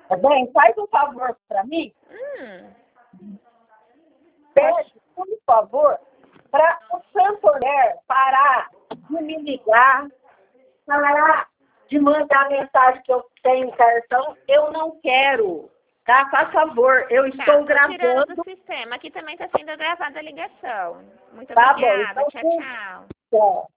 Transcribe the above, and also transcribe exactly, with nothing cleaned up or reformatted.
Tá bem? Faz um favor para mim. Hum. Pede, por favor, para o Santander parar de me ligar, parar de mandar mensagem que eu tenho cartão. Eu não quero. Tá? Faz favor. Eu Tá, estou tô tirando gravando. do sistema. Aqui também está sendo gravada a ligação. Muito Tá bom. obrigada. Então, Tchau, tchau. tchau.